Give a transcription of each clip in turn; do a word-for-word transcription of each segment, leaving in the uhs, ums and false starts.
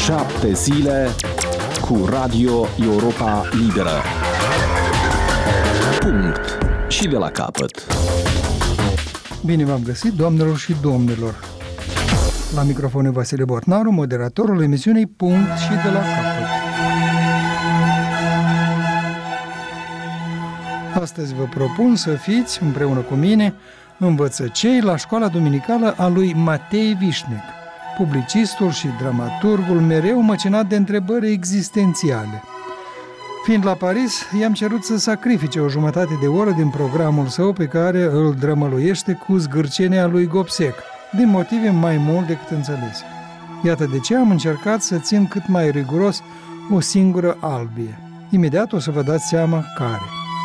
Șapte zile cu Radio Europa Liberă. Punct. Și de la capăt. Bine v-am găsit, doamnelor și domnilor. La microfonul Vasile Bortnaru, moderatorul emisiunii Punct și de la capăt. Astăzi vă propun să fiți, împreună cu mine, învățăcei la școala duminicală a lui Matei Vișnec, publicistul și dramaturgul mereu măcinat de întrebări existențiale. Fiind la Paris, i-am cerut să sacrifice o jumătate de oră din programul său pe care îl drămăluiește cu zgârcenia lui Gobsec, din motive mai mult decât înțelese. Iată de ce am încercat să țin cât mai riguros o singură albie. Imediat o să vă dați seama care.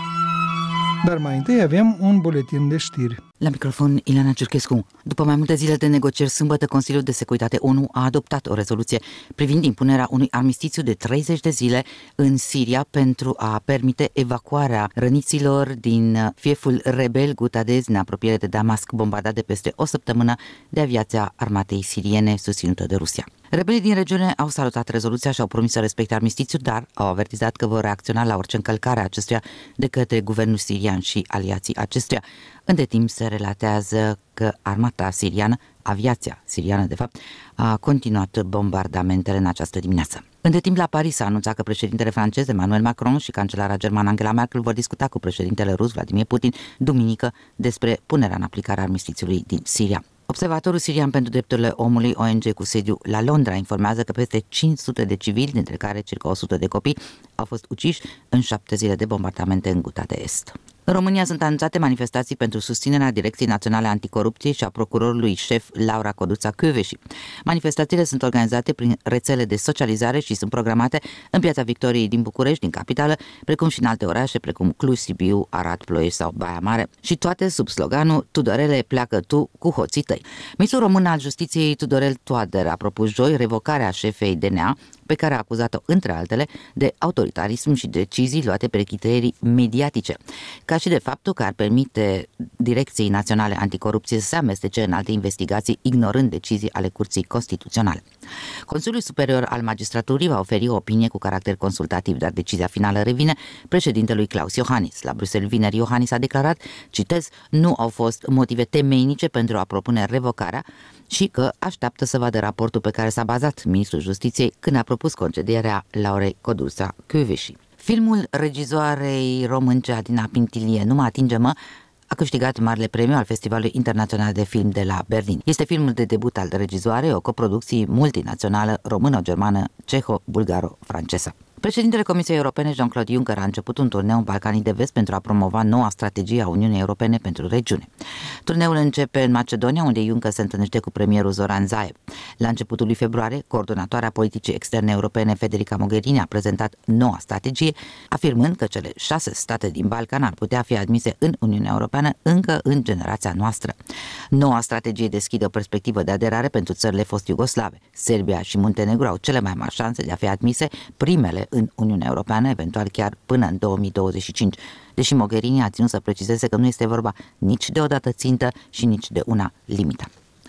Dar mai întâi avem un buletin de știri. La microfon, Ileana Ciurchescu. După mai multe zile de negocieri, sâmbătă, Consiliul de Securitate ONU a adoptat o rezoluție privind impunerea unui armistițiu de treizeci de zile în Siria pentru a permite evacuarea răniților din fieful rebel Gutadez în apropiere de Damasc, bombardat de peste o săptămână de aviația armatei siriene susținută de Rusia. Rebelii din regiune au salutat rezoluția și au promis să respecte armistițiul, dar au avertizat că vor reacționa la orice încălcare a acestuia de către guvernul sirian și aliații acestuia. Între timp se relatează că armata siriană, aviația siriană de fapt, a continuat bombardamentele în această dimineață. Între timp, la Paris s-a anunțat că președintele francez Emmanuel Macron și cancelara germană Angela Merkel vor discuta cu președintele rus Vladimir Putin duminică despre punerea în aplicare a armistițiului din Siria. Observatorul sirian pentru drepturile omului, O N G cu sediu la Londra, informează că peste cinci sute de civili, dintre care circa o sută de copii, au fost uciși în șapte zile de bombardamente în Ghouta de Est. În România sunt anunțate manifestații pentru susținerea Direcției Naționale Anticorupție și a procurorului șef Laura Codruța-Kövesi. Manifestațiile sunt organizate prin rețele de socializare și sunt programate în Piața Victoriei din București, din capitală, precum și în alte orașe, precum Cluj, Sibiu, Arad, Ploiești sau Baia Mare. Și toate sub sloganul Tudorele, pleacă tu cu hoții tăi. Ministrul român al Justiției Tudorel Toader a propus joi revocarea șefei D N A, pe care a acuzat-o, între altele, de autoritarism și decizii luate pe criterii mediatice, ca și de faptul că ar permite Direcției Naționale Anticorupție să se amestece în alte investigații, ignorând decizii ale Curții Constituționale. Consiliul Superior al Magistraturii va oferi o opinie cu caracter consultativ, dar decizia finală revine președintelui Klaus Iohannis. La Bruxelles vineri, Iohannis a declarat, citez, nu au fost motive temeinice pentru a propune revocarea și că așteaptă să vadă raportul pe care s-a bazat ministrul Justiției când a propus concedierea Laurei Codruța-Kövesi. Filmul regizoarei românce Adina Pintilie, Nu mă atinge mă, a câștigat marele premiu al Festivalului Internațional de Film de la Berlin. Este filmul de debut al regizoarei, o coproducție multinațională româno-germană, ceho-bulgaro-franceză. Președintele Comisiei Europene, Jean-Claude Juncker, a început un turneu în Balcanii de Vest pentru a promova noua strategie a Uniunii Europene pentru regiune. Turneul începe în Macedonia, unde Juncker se întâlnește cu premierul Zoran Zaev. La începutul lui februarie, coordonatoarea politicii externe europene, Federica Mogherini, a prezentat noua strategie, afirmând că cele șase state din Balcan ar putea fi admise în Uniunea Europeană încă în generația noastră. Noua strategie deschide o perspectivă de aderare pentru țările fost iugoslave. Serbia și Muntenegru au cele mai mari șanse de a fi admise, primele în Uniunea Europeană, eventual chiar până în două mii douăzeci și cinci, deși Mogherini a ținut să precizeze că nu este vorba nici de o dată țintă și nici de una limită.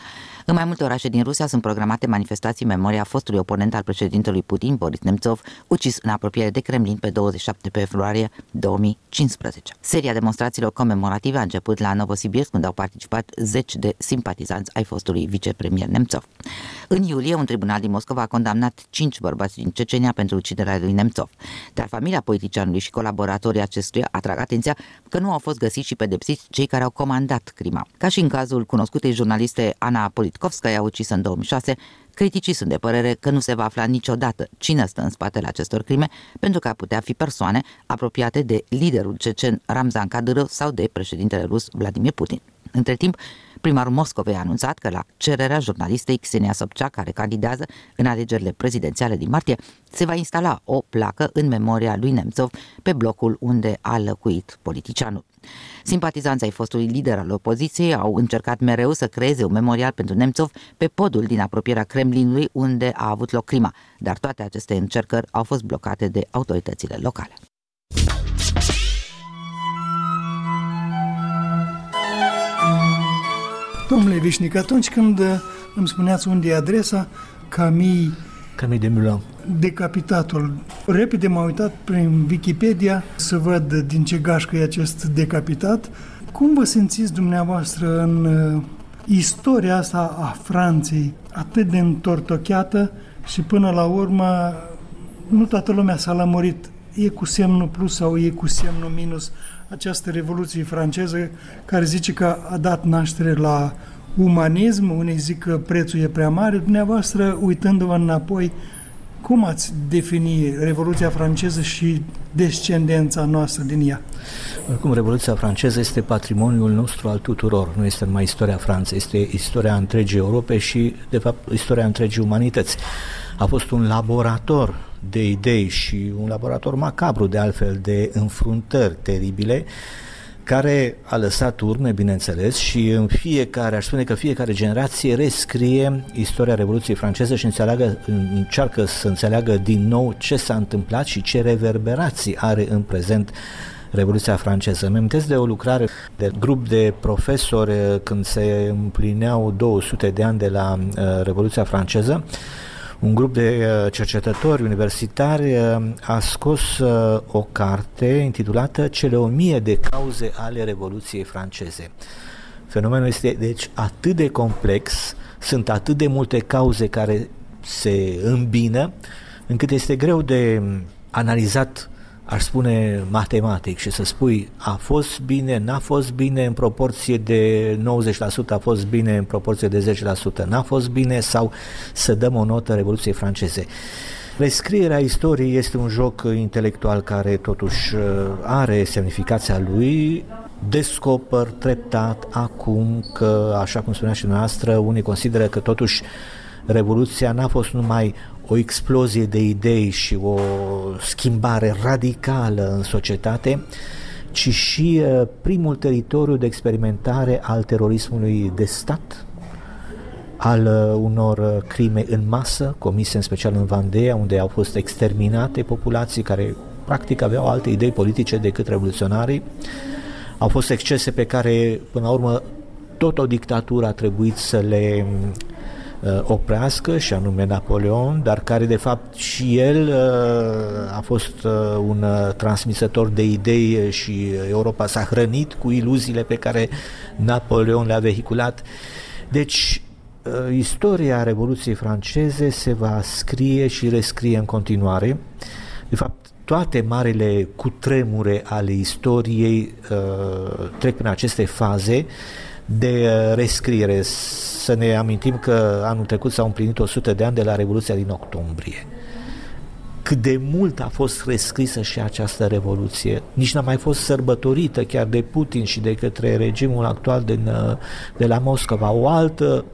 În mai multe orașe din Rusia sunt programate manifestații în memoria fostului oponent al președintelui Putin, Boris Nemtsov, ucis în apropiere de Kremlin pe douăzeci și șapte februarie două mii cincisprezece. Seria demonstrațiilor comemorative a început la Novosibirsk, unde au participat zeci de simpatizanți ai fostului vicepremier Nemtsov. În iulie, un tribunal din Moscova a condamnat cinci bărbați din Cecenia pentru uciderea lui Nemtsov, dar familia politicianului și colaboratorii acestuia atrag atenția că nu au fost găsiți și pedepsiți cei care au comandat crima. Ca și în cazul cunoscutei jurnaliste Ana Politkovskaya, ucisă în două mii șase, criticii sunt de părere că nu se va afla niciodată cine stă în spatele acestor crime, pentru că ar putea fi persoane apropiate de liderul cecen Ramzan Kadyrov sau de președintele rus Vladimir Putin. Între timp, primarul Moscovei a anunțat că la cererea jurnalistei Ksenia Sobchak, care candidează în alegerile prezidențiale din martie, se va instala o placă în memoria lui Nemtsov pe blocul unde a locuit politicianul. Simpatizanții ai fostului lider al opoziției au încercat mereu să creeze un memorial pentru Nemtsov pe podul din apropierea Kremlinului unde a avut loc crima, dar toate aceste încercări au fost blocate de autoritățile locale. Domnule Vișnic, atunci când îmi spuneați unde e adresa, Camille Camille Desmoulins. Decapitatul. Repede m-am uitat prin Wikipedia să văd din ce gașcă e acest decapitat. Cum vă simțiți dumneavoastră în uh, istoria asta a Franței, atât de întortocheată și până la urmă nu toată lumea s-a lămurit, e cu semnul plus sau e cu semnul minus această Revoluție franceză care zice că a dat naștere la umanism, unii zic că prețul e prea mare. Dumneavoastră, uitându-vă înapoi, cum ați defini Revoluția franceză și descendența noastră din ea? Oricum, Revoluția franceză este patrimoniul nostru al tuturor, nu este numai istoria Franței, este istoria întregii Europe și, de fapt, istoria întregii umanități. A fost un laborator de idei și un laborator macabru, de altfel, de înfruntări teribile, care a lăsat urme, bineînțeles, și în fiecare, aș spune că fiecare generație rescrie istoria Revoluției franceze și înțeleagă, încearcă să înțeleagă din nou ce s-a întâmplat și ce reverberații are în prezent Revoluția franceză. Îmi amintesc de o lucrare de grup de profesori când se împlineau două sute de ani de la uh, Revoluția franceză. Un grup de cercetători universitari a scos o carte intitulată Cele o mie de cauze ale Revoluției franceze. Fenomenul este, deci, atât de complex, sunt atât de multe cauze care se îmbină, încât este greu de analizat, aș spune, matematic și să spui a fost bine, n-a fost bine în proporție de nouăzeci la sută, a fost bine în proporție de zece la sută, n-a fost bine, sau să dăm o notă Revoluției franceze. Rescrierea istoriei este un joc intelectual care totuși are semnificația lui. Descoper treptat acum că, așa cum spunea și noastră, unii consideră că totuși Revoluția n-a fost numai o explozie de idei și o schimbare radicală în societate, ci și primul teritoriu de experimentare al terorismului de stat, al unor crime în masă comise în special în Vandea, unde au fost exterminate populații care practic aveau alte idei politice decât revoluționarii. Au fost excese pe care până la urmă tot o dictatură a trebuit să le oprească, și anume Napoleon, dar care de fapt și el a fost un transmisător de idei și Europa s-a hrănit cu iluziile pe care Napoleon le-a vehiculat. Deci istoria Revoluției franceze se va scrie și rescrie în continuare. De fapt, toate marile cutremure ale istoriei uh, trec prin aceste faze de rescriere. Să ne amintim că anul trecut s-au împlinit o sută de ani de la Revoluția din octombrie. Cât de mult a fost rescrisă și această revoluție. Nici n-a mai fost sărbătorită chiar de Putin și de către regimul actual din, de la Moscova. O altă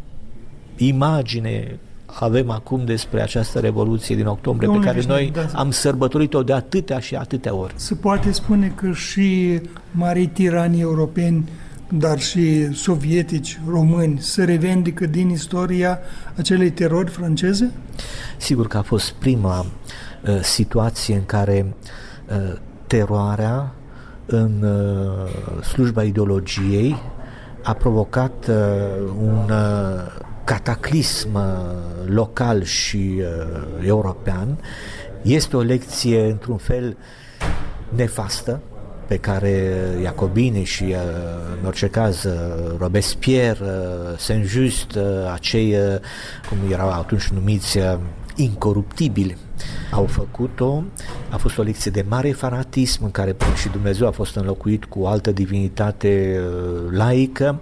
imagine avem acum despre această revoluție din octombrie, Domnule pe care noi da. am sărbătorit-o de atâtea și atâtea ori. Se poate spune că și marii tirani europeni, dar și sovietici, români, se revendică din istoria acelei terori franceze? Sigur că a fost prima uh, situație în care uh, teroarea în uh, slujba ideologiei a provocat uh, un uh, cataclism uh, local și uh, european. Este o lecție într-un fel nefastă, pe care Iacobini și, în orice caz, Robespierre, Saint-Just, acei, cum erau atunci numiți, incoruptibili, au făcut-o. A fost o lecție de mare fanatism în care și Dumnezeu a fost înlocuit cu o altă divinitate laică,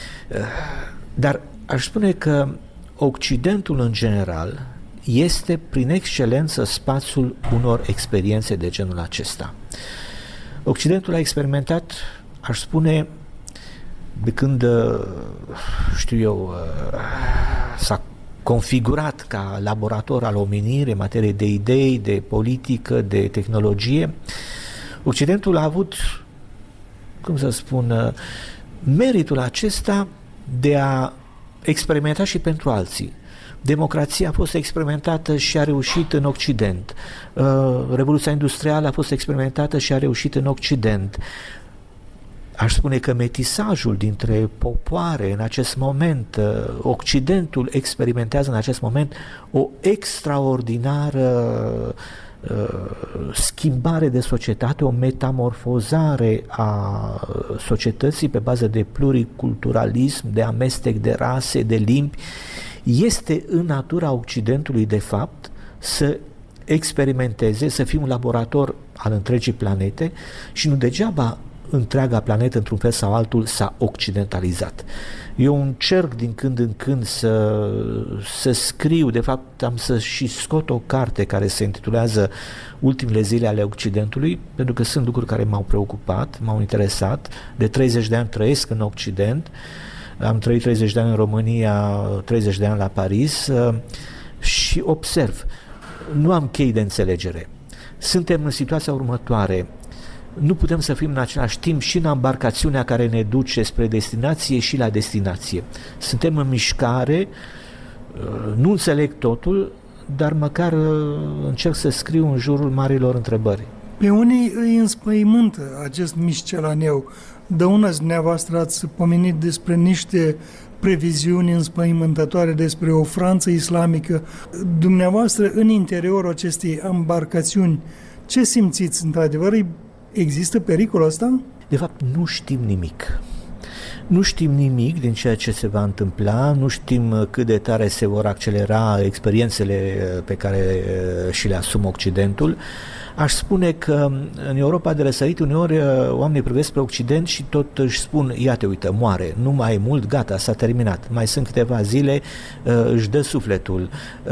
dar aș spune că Occidentul în general este prin excelență spațiul unor experiențe de genul acesta. Occidentul a experimentat, aș spune, de când, știu eu, s-a configurat ca laborator al omenirii în materie de idei, de politică, de tehnologie, Occidentul a avut, cum să spun, meritul acesta de a experimenta și pentru alții. Democrația a fost experimentată și a reușit în Occident. Revoluția industrială a fost experimentată și a reușit în Occident. Aș spune că metisajul dintre popoare în acest moment, Occidentul experimentează în acest moment o extraordinară schimbare de societate, o metamorfozare a societății pe bază de pluriculturalism, de amestec de rase, de limbi. Este în natura Occidentului, de fapt, să experimenteze, să fie un laborator al întregii planete și nu degeaba întreaga planetă, într-un fel sau altul, s-a occidentalizat. Eu încerc din când în când să, să scriu, de fapt am să și scot o carte care se intitulează Ultimele zile ale Occidentului, pentru că sunt lucruri care m-au preocupat, m-au interesat. De treizeci de ani trăiesc în Occident, am trăit treizeci de ani în România, treizeci de ani la Paris și observ. Nu am chei de înțelegere. Suntem în situația următoare. Nu putem să fim în același timp și în embarcațiunea care ne duce spre destinație și la destinație. Suntem în mișcare, nu înțeleg totul, dar măcar încerc să scriu în jurul marilor întrebări. Pe unii îi înspăimântă acest miscelaneu. Dăunați, dumneavoastră ați pomenit despre niște previziuni înspăimântătoare despre o Franță islamică. Dumneavoastră, în interiorul acestei embarcațiuni, ce simțiți într-adevăr? Există pericolul ăsta? De fapt, nu știm nimic. Nu știm nimic din ceea ce se va întâmpla, nu știm cât de tare se vor accelera experiențele pe care și le asumă Occidentul. Aș spune că în Europa de răsărit uneori oamenii privesc spre Occident și tot își spun, iată, uite, moare, nu mai e mult, gata, s-a terminat, mai sunt câteva zile, își dă sufletul,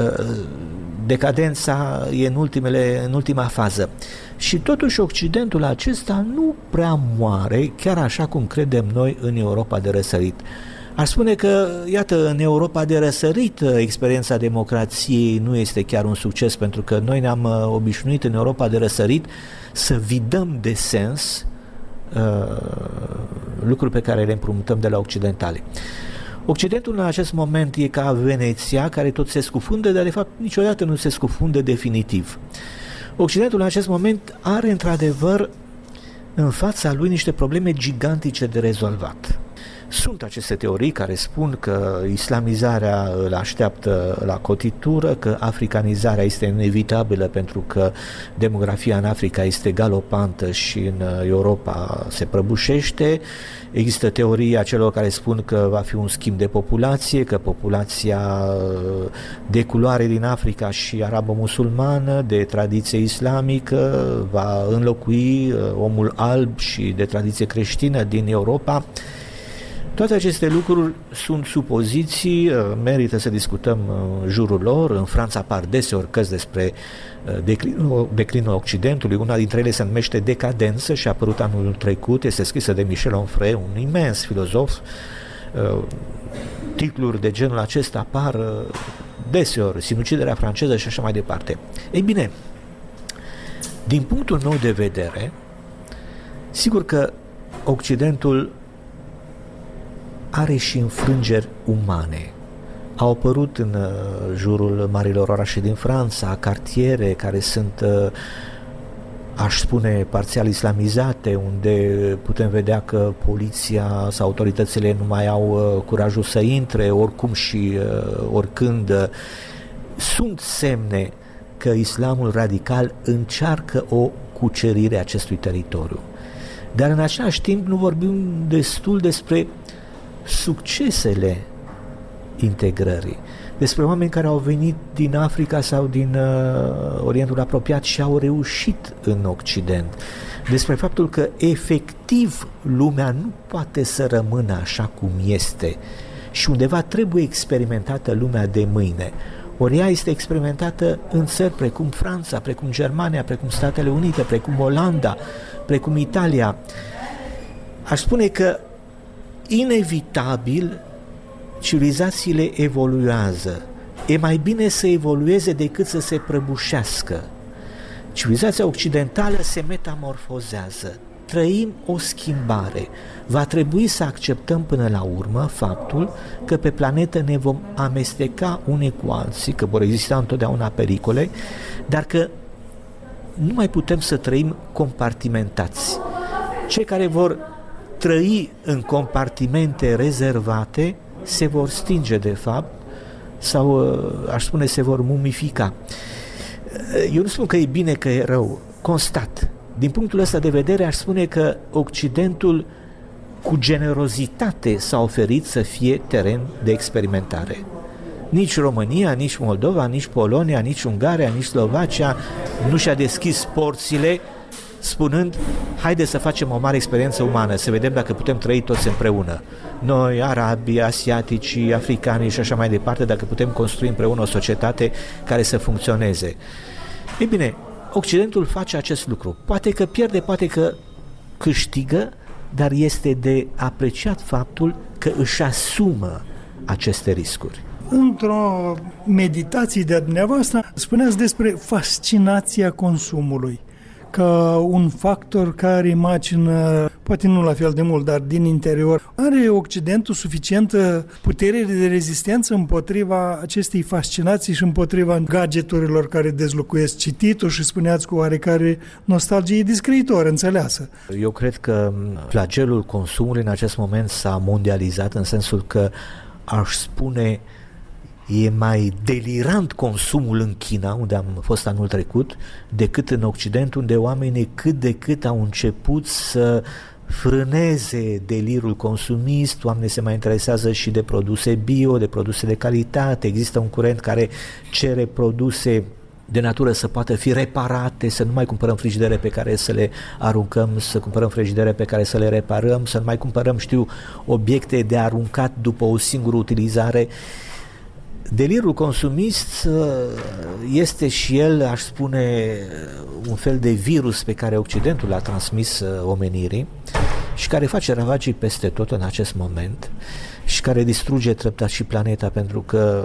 decadența e în, ultimele, în ultima fază. Și totuși Occidentul acesta nu prea moare, chiar așa cum credem noi în Europa de răsărit. Aș spune că, iată, în Europa de răsărit experiența democrației nu este chiar un succes, pentru că noi ne-am obișnuit în Europa de răsărit să vidăm de sens uh, lucruri pe care le împrumutăm de la occidentali. Occidentul în acest moment e ca Veneția, care tot se scufundă, dar de fapt niciodată nu se scufundă definitiv. Occidentul în acest moment are într-adevăr în fața lui niște probleme gigantice de rezolvat. Sunt aceste teorii care spun că islamizarea îl așteaptă la cotitură, că africanizarea este inevitabilă pentru că demografia în Africa este galopantă și în Europa se prăbușește. Există teoria celor care spun că va fi un schimb de populație, că populația de culoare din Africa și arabo-musulmană, de tradiție islamică, va înlocui omul alb și de tradiție creștină din Europa. Toate aceste lucruri sunt supoziții, merită să discutăm în jurul lor. În Franța apar deseori cărți despre declinul, declinul Occidentului. Una dintre ele se numește Decadență și a apărut anul trecut, este scrisă de Michel Onfray, un imens filozof. Titluri de genul acesta apar deseori, Sinuciderea franceză și așa mai departe. Ei bine, din punctul meu de vedere, sigur că Occidentul are și înfrângeri umane. Au apărut în uh, jurul marilor orașe din Franța cartiere care sunt, uh, aș spune, parțial islamizate, unde putem vedea că poliția sau autoritățile nu mai au uh, curajul să intre, oricum și uh, oricând. Sunt semne că islamul radical încearcă o cucerire a acestui teritoriu. Dar în același timp nu vorbim destul despre succesele integrării, despre oameni care au venit din Africa sau din uh, Orientul apropiat și au reușit în Occident, despre faptul că efectiv lumea nu poate să rămână așa cum este și undeva trebuie experimentată lumea de mâine. Ori ea este experimentată în țări precum Franța, precum Germania, precum Statele Unite, precum Olanda, precum Italia. Aș spune că inevitabil civilizațiile evoluează. E mai bine să evolueze decât să se prăbușească. Civilizația occidentală se metamorfozează. Trăim o schimbare. Va trebui să acceptăm până la urmă faptul că pe planetă ne vom amesteca unii cu alții, că vor exista întotdeauna pericole, dar că nu mai putem să trăim compartimentați. Cei care vor trăi în compartimente rezervate se vor stinge de fapt sau, aș spune, se vor mumifica. Eu nu spun că e bine, că e rău, constat. Din punctul ăsta de vedere aș spune că Occidentul cu generozitate s-a oferit să fie teren de experimentare. Nici România, nici Moldova, nici Polonia, nici Ungaria, nici Slovacia nu și-a deschis porțile spunând, haide să facem o mare experiență umană, să vedem dacă putem trăi toți împreună. Noi, arabii, asiatici, africani și așa mai departe, dacă putem construi împreună o societate care să funcționeze. Ei bine, Occidentul face acest lucru. Poate că pierde, poate că câștigă, dar este de apreciat faptul că își asumă aceste riscuri. Într-o meditație de-a dumneavoastră spuneați despre fascinația consumului ca un factor care macină, poate nu la fel de mult, dar din interior. Are Occidentul suficientă putere de rezistență împotriva acestei fascinații și împotriva gadgeturilor care dezlocuiesc cititul și spuneați cu oarecare nostalgie de scriitor înțeleasă? Eu cred că flagelul consumului în acest moment s-a mondializat în sensul că aș spune e mai delirant consumul în China, unde am fost anul trecut, decât în Occident, unde oamenii cât de cât au început să frâneze delirul consumist, oamenii se mai interesează și de produse bio, de produse de calitate, există un curent care cere produse de natură să poată fi reparate, să nu mai cumpărăm frigidere pe care să le aruncăm, să cumpărăm frigidere pe care să le reparăm, să nu mai cumpărăm, știu, obiecte de aruncat după o singură utilizare. Delirul consumist este și el, aș spune, un fel de virus pe care Occidentul l-a transmis omenirii și care face ravagii peste tot în acest moment și care distruge treptat și planeta, pentru că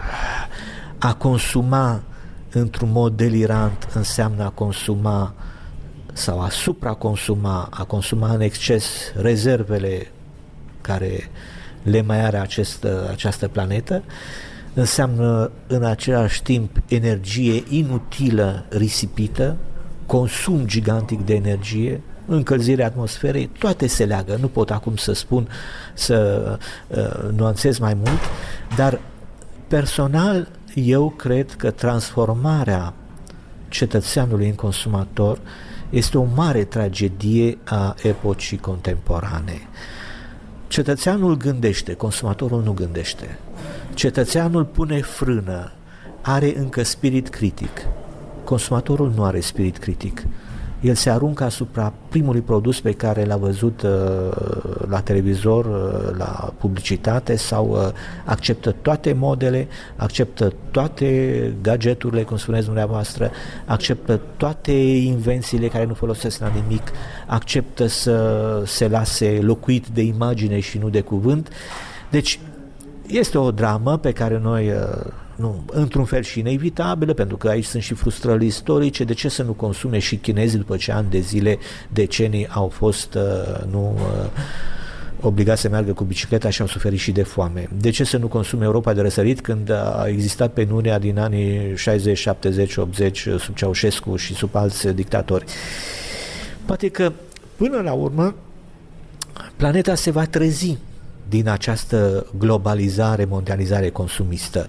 a consuma într-un mod delirant înseamnă a consuma sau a supraconsuma, a consuma în exces rezervele care le mai are acest, această planetă, înseamnă în același timp energie inutilă risipită, consum gigantic de energie, încălzirea atmosferei, toate se leagă. Nu pot acum să spun, să uh, nuanțez mai mult, dar personal eu cred că transformarea cetățeanului în consumator este o mare tragedie a epocii contemporane. Cetățeanul gândește, consumatorul nu gândește. Cetățeanul pune frână, are încă spirit critic. Consumatorul nu are spirit critic. El se aruncă asupra primului produs pe care l-a văzut uh, la televizor, uh, la publicitate, sau uh, acceptă toate modele, acceptă toate gadgeturile, cum spuneți dumneavoastră, acceptă toate invențiile care nu folosesc la nimic, acceptă să se lase locuit de imagine și nu de cuvânt. Deci este o dramă pe care noi, nu, într-un fel și inevitabilă, pentru că aici sunt și frustrări istorice. De ce să nu consume și chinezii după ce ani de zile, decenii au fost nu obligați să meargă cu bicicleta și au suferit și de foame? De ce să nu consume Europa de răsărit când a existat penuria din anii șaizeci, șaptezeci, optzeci sub Ceaușescu și sub alți dictatori? Poate că până la urmă planeta se va trezi din această globalizare, mondializare consumistă.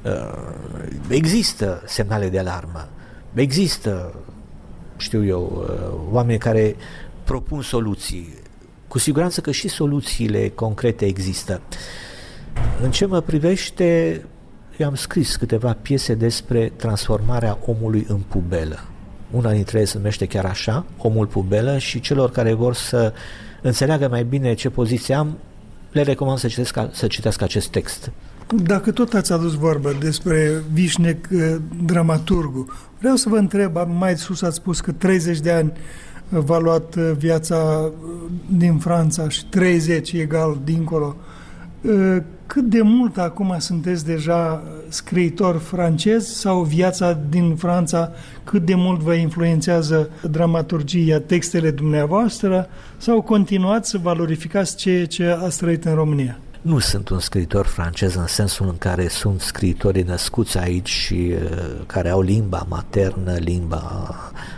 Există semnale de alarmă, există, știu eu, oameni care propun soluții. Cu siguranță că și soluțiile concrete există. În ce mă privește, eu am scris câteva piese despre transformarea omului în pubelă. Una dintre ele se numește chiar așa, Omul pubelă, și celor care vor să înțeleagă mai bine ce poziție am, le recomand să citească, să citească acest text. Dacă tot ați adus vorbă despre Vișnec, dramaturgul, vreau să vă întreb, mai sus ați spus că treizeci de ani v-a luat viața din Franța și treizeci egal dincolo. Cât de mult acum sunteți deja scriitor francez, sau viața din Franța, cât de mult vă influențează dramaturgia, textele dumneavoastră, sau continuați să valorificați ceea ce ați trăit în România? Nu sunt un scriitor francez în sensul în care sunt scriitorii născuți aici și uh, care au limba maternă, limba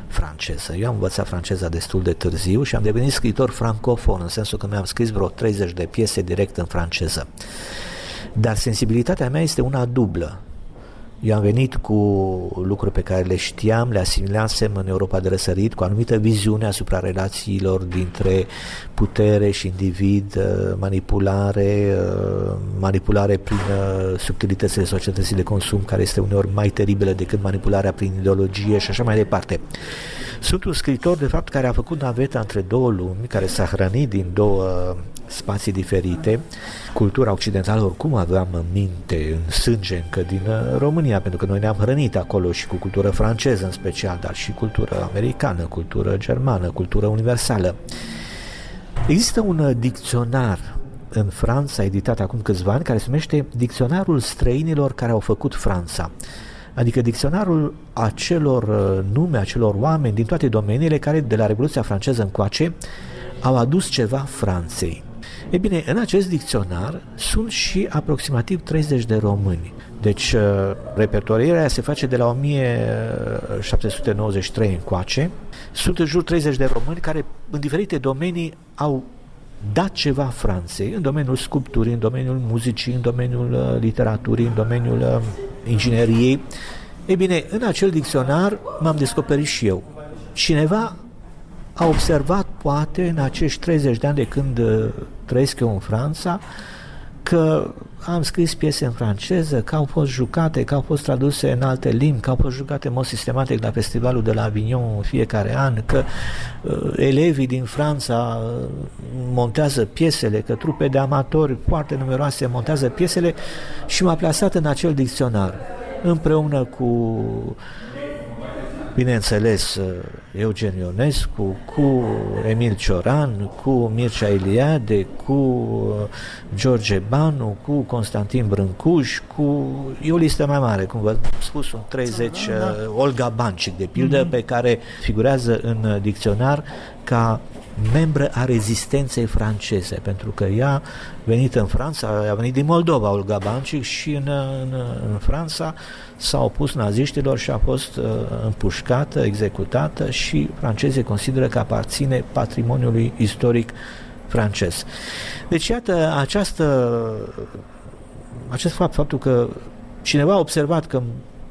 franceză. Eu am învățat franceza destul de târziu și am devenit scriitor francofon, în sensul că mi-am scris vreo treizeci de piese direct în franceză. Dar sensibilitatea mea este una dublă. Eu am venit cu lucruri pe care le știam, le asimilasem în Europa de răsărit, cu anumită viziune asupra relațiilor dintre putere și individ, manipulare, manipulare prin subtilitățile societății de consum, care este uneori mai teribilă decât manipularea prin ideologie și așa mai departe. Sunt un scriitor, de fapt, care a făcut naveta între două lumi, care s-a hrănit din două spații diferite. Cultura occidentală oricum aveam în minte, în sânge încă din România, pentru că noi ne-am hrănit acolo și cu cultură franceză în special, dar și cultură americană, cultură germană, cultură universală. Există un dicționar în Franța, editat acum câțiva ani, care se numește Dicționarul străinilor care au făcut Franța. Adică dicționarul acelor nume, acelor oameni din toate domeniile care de la Revoluția franceză încoace au adus ceva Franței. E bine, în acest dicționar sunt și aproximativ treizeci de români. Deci, repertorierea se face de la o mie șapte sute nouăzeci și trei încoace. Sunt în jur treizeci de români care, în diferite domenii, au dat ceva Franței, în domeniul sculpturii, în domeniul muzicii, în domeniul literaturii, în domeniul ingineriei. E bine, în acel dicționar m-am descoperit și eu. Cineva a observat, poate, în acești treizeci de ani de când trăiesc eu în Franța, că am scris piese în franceză, că au fost jucate, că au fost traduse în alte limbi, că au fost jucate în mod sistematic la festivalul de la Avignon în fiecare an, că uh, elevii din Franța uh, montează piesele, că trupe de amatori foarte numeroase montează piesele și m-a plasat în acel dicționar, împreună cu, bineînțeles, Eugen Ionescu, cu Emil Cioran, cu Mircea Eliade, cu George Banu, cu Constantin Brâncuș, cu... E o listă mai mare, cum vă spus, sunt treizeci, da. Olga Bancic, de pildă, mm-hmm. pe care figurează în dicționar ca membră a rezistenței franceze, pentru că ea a venit în Franța, a venit din Moldova, Olga Bancic, și în, în, în Franța s-a opus naziștilor și a fost uh, împușcată, executată și francezii consideră că aparține patrimoniului istoric francez. Deci, iată, această, acest fapt, faptul că cineva a observat că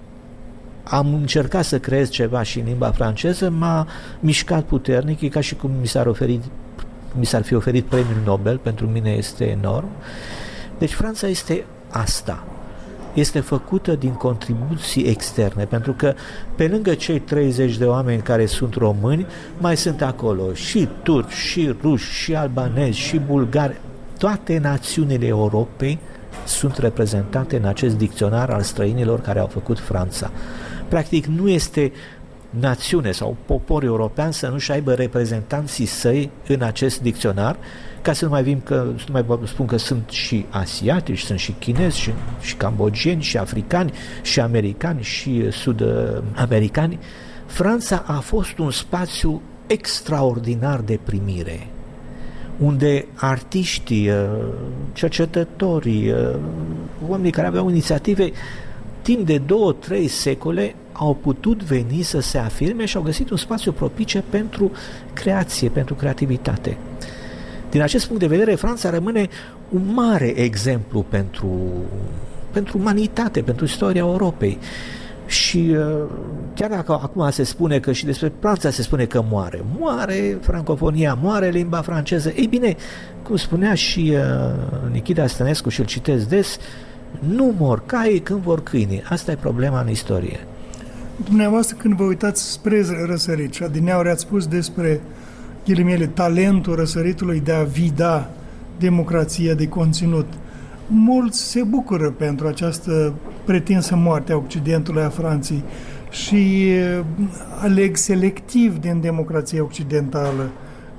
am încercat să creez ceva și în limba franceză, m-a mișcat puternic, e ca și cum mi s-ar oferit, mi s-ar fi oferit premiul Nobel, pentru mine este enorm. Deci Franța este asta. Este făcută din contribuții externe, pentru că pe lângă cei treizeci de oameni care sunt români, mai sunt acolo și turci, și ruși, și albanezi, și bulgari. Toate națiunile Europei sunt reprezentate în acest dicționar al străinilor care au făcut Franța. Practic nu este națiune sau popor european să nu-și aibă reprezentanții săi în acest dicționar, ca să nu mai vin că, să nu mai spun că sunt și asiatici, sunt și chinezi, și, și cambogieni, și africani, și americani, și sud-americani. Franța a fost un spațiu extraordinar de primire, unde artiștii, cercetătorii, oamenii care aveau inițiative, timp de două, trei secole au putut veni să se afirme și au găsit un spațiu propice pentru creație, pentru creativitate. Din acest punct de vedere, Franța rămâne un mare exemplu pentru, pentru umanitate, pentru istoria Europei. Și chiar dacă acum se spune că și despre Franța se spune că moare, moare francofonia, moare limba franceză, ei bine, cum spunea și Nichita Stănescu și îl citesc des, nu mor caii când vor câinii. Asta e problema în istorie. Dumneavoastră, când vă uitați spre răsărit, și adineauri ați spus despre ghilimele, talentul răsăritului de a vida democrația de conținut, mulți se bucură pentru această pretinsă moarte a Occidentului, a Franței, și aleg selectiv din democrația occidentală.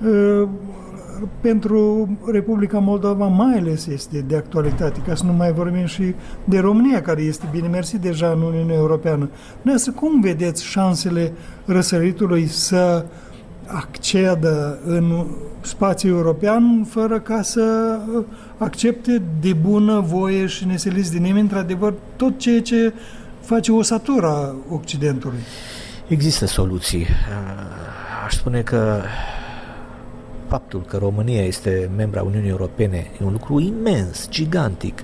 Pentru Republica Moldova mai ales este de actualitate, ca să nu mai vorbim și de România, care este bine mersi deja în Uniunea Europeană. Dumneavoastră, cum vedeți șansele răsăritului să accedă în spațiul european fără ca să accepte de bună voie și nesiliți de nimeni, într-adevăr, tot ceea ce face osatura Occidentului? Există soluții. Aș spune că faptul că România este membra Uniunii Europene e un lucru imens, gigantic.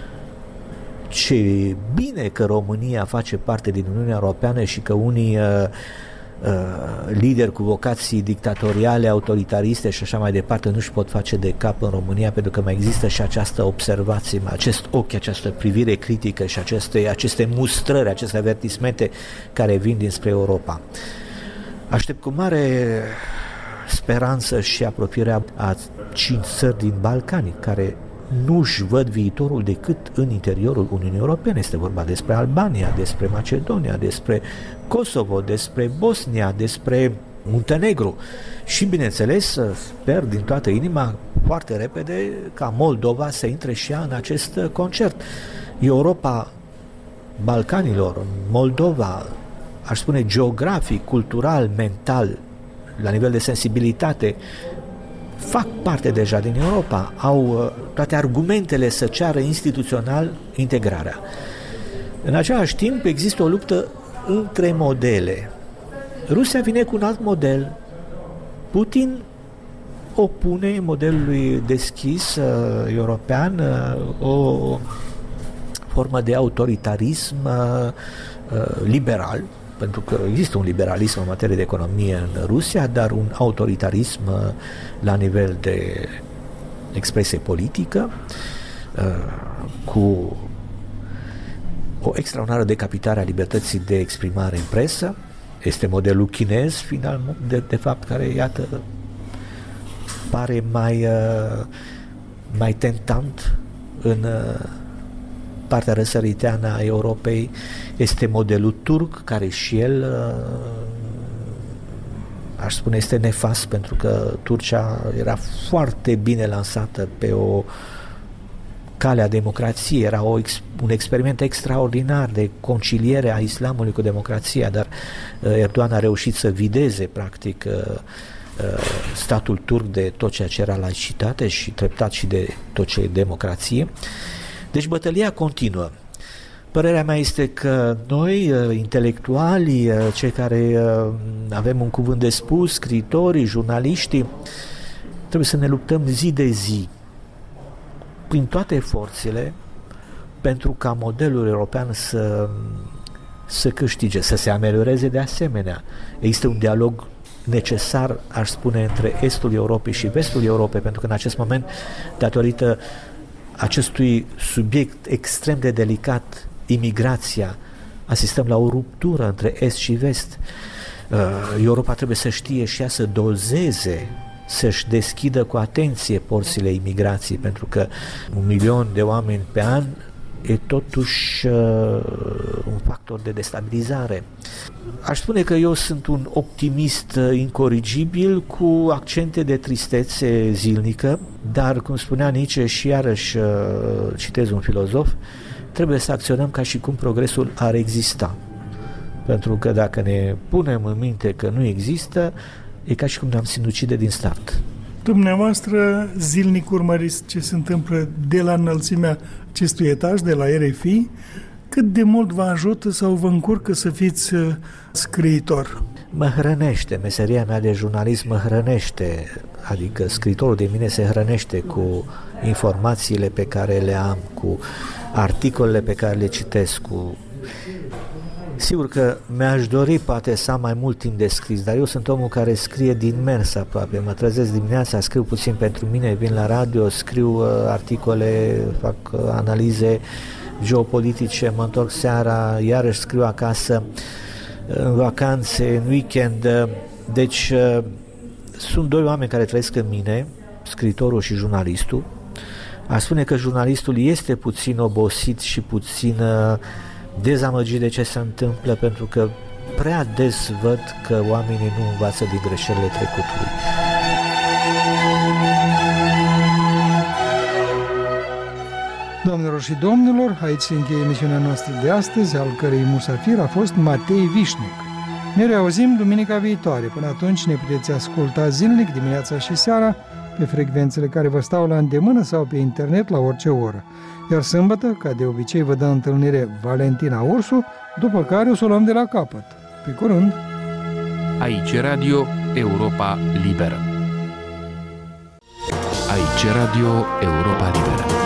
Ce bine că România face parte din Uniunea Europeană și că unii uh, uh, lideri cu vocații dictatoriale, autoritariste și așa mai departe nu-și pot face de cap în România, pentru că mai există și această observație, acest ochi, această privire critică și aceste, aceste mustrări, aceste avertismente care vin dinspre Europa. Aștept cu mare speranță și apropierea a cinci țări din Balcani, care nu își văd viitorul decât în interiorul Uniunii Europene. Este vorba despre Albania, despre Macedonia, despre Kosovo, despre Bosnia, despre Muntenegru și, bineînțeles, sper din toată inima foarte repede ca Moldova să intre și ea în acest concert. Europa Balcanilor, Moldova, aș spune geografic, cultural, mental, la nivel de sensibilitate, fac parte deja din Europa, au toate argumentele să ceară instituțional integrarea. În același timp există o luptă între modele. Rusia vine cu un alt model, Putin opune modelului deschis uh, european uh, o formă de autoritarism uh, liberal, pentru că există un liberalism în materie de economie în Rusia, dar un autoritarism la nivel de expresie politică, cu o extraordinară decapitare a libertății de exprimare în presă. Este modelul chinez, final, de, de fapt, care, iată, pare mai, mai tentant în partea răsăriteană a Europei. Este modelul turc, care și el, aș spune, este nefast, pentru că Turcia era foarte bine lansată pe o cale a democrației, era o, un experiment extraordinar de conciliere a islamului cu democrația, dar Erdogan a reușit să videze, practic, statul turc de tot ceea ce era laicitate și treptat și de tot ce e democrație. Deci bătălia continuă. Părerea mea este că noi, intelectualii, cei care avem un cuvânt de spus, scriitorii, jurnaliștii, trebuie să ne luptăm zi de zi, prin toate forțele, pentru ca modelul european să, să câștige, să se amelioreze de asemenea. Există un dialog necesar, aș spune, între estul Europei și vestul Europei, pentru că în acest moment, datorită acestui subiect extrem de delicat, imigrația, asistăm la o ruptură între est și vest. Europa trebuie să știe și ea să dozeze, să-și deschidă cu atenție porțile imigrației, pentru că un milion de oameni pe an e totuși uh, un factor de destabilizare. Aș spune că eu sunt un optimist incorrigibil cu accente de tristețe zilnică, dar, cum spunea Nietzsche, și iarăși uh, citez un filozof, trebuie să acționăm ca și cum progresul ar exista. Pentru că dacă ne punem în minte că nu există, e ca și cum ne-am sinucide din start. Dumneavoastră zilnic urmăriți ce se întâmplă de la înălțimea acestui etaj, de la R F I. Cât de mult vă ajută sau vă încurcă să fiți scriitor? Mă hrănește, meseria mea de jurnalist mă hrănește, adică scriitorul de mine se hrănește cu informațiile pe care le am, cu articolele pe care le citesc, cu... Sigur că mi-aș dori poate să am mai mult timp de scris, dar eu sunt omul care scrie din mers aproape. Mă trezesc dimineața, scriu puțin pentru mine, vin la radio, scriu uh, articole, fac uh, analize geopolitice, mă întorc seara, iarăși scriu acasă, în vacanțe, în weekend. Uh, deci uh, sunt doi oameni care trăiesc în mine, scriitorul și jurnalistul. Aș spune că jurnalistul este puțin obosit și puțin... Uh, dezamăgit de ce se întâmplă, pentru că prea des văd că oamenii nu învață din greșelile trecutului. Doamnelor și domnilor, aici se încheie emisiunea noastră de astăzi, al cărei musafir a fost Matei Vișnic. Ne reauzim duminica viitoare. Până atunci ne puteți asculta zilnic, dimineața și seara, pe frecvențele care vă stau la îndemână sau pe internet la orice oră. Iar sâmbătă, ca de obicei, vă dă întâlnire Valentina Ursu, după care o să o luăm de la capăt. Pe curând! Aici Radio Europa Liberă. Aici Radio Europa Liberă.